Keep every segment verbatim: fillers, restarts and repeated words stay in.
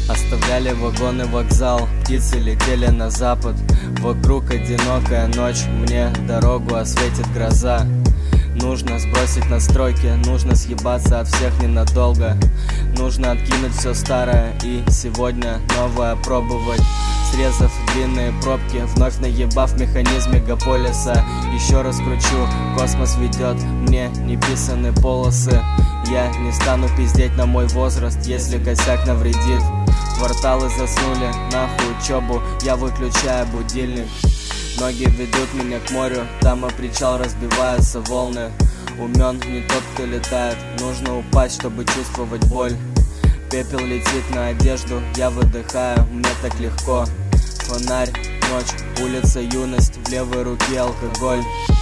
Оставляли вагоны вокзал, птицы летели на запад. Вокруг одинокая ночь, мне дорогу осветит гроза. Нужно сбросить настройки, нужно съебаться от всех ненадолго. Нужно откинуть все старое и сегодня новое пробовать. Срезав длинные пробки, вновь наебав механизм мегаполиса. Еще раз кручу, космос ведет мне неписанные полосы. Я не стану пиздеть на мой возраст, если косяк навредит. Кварталы заснули, нахуй учебу, я выключаю будильник. Ноги ведут меня к морю, там о причал разбиваются волны. Умен не тот, кто летает, нужно упасть, чтобы чувствовать боль. Пепел летит на одежду, я выдыхаю, мне так легко. Фонарь, ночь, улица, юность, в левой руке алкоголь.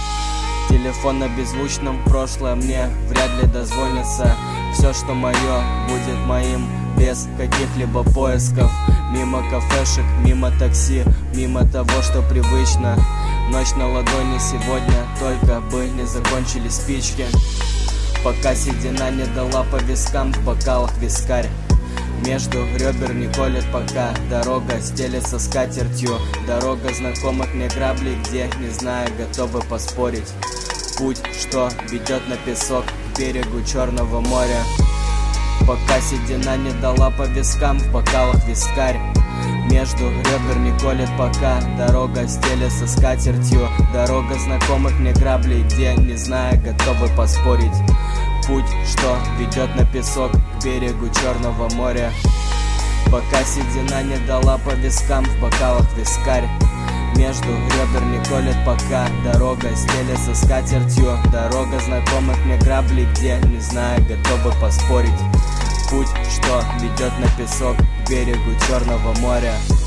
Телефон на беззвучном, прошлое мне вряд ли дозвонится. Все, что мое, будет моим, без каких-либо поисков. Мимо кафешек, мимо такси, мимо того, что привычно. Ночь на ладони сегодня, только бы не закончились спички. Пока седина не дала по вискам, в бокалах вискарь. Между ребер не колет пока, дорога стелется скатертью. Дорога знакомых мне граблей, где, не знаю, готовы поспорить. Путь, что ведет на песок, к берегу Черного моря. Пока седина не дала по вискам, в бокалах вискарь. Между ребер не колет пока, дорога стелется скатертью. Дорога знакомых мне граблей, где, не знаю, готовы поспорить. Путь, что ведет на песок, к берегу Черного моря. Пока седина не дала по вискам, в бокалах вискарь. Между ребер не колет пока, дорога стелется скатертью. Дорога знакомых мне граблей, где, не знаю, готовы поспорить. Путь, что ведет на песок, к берегу Черного моря.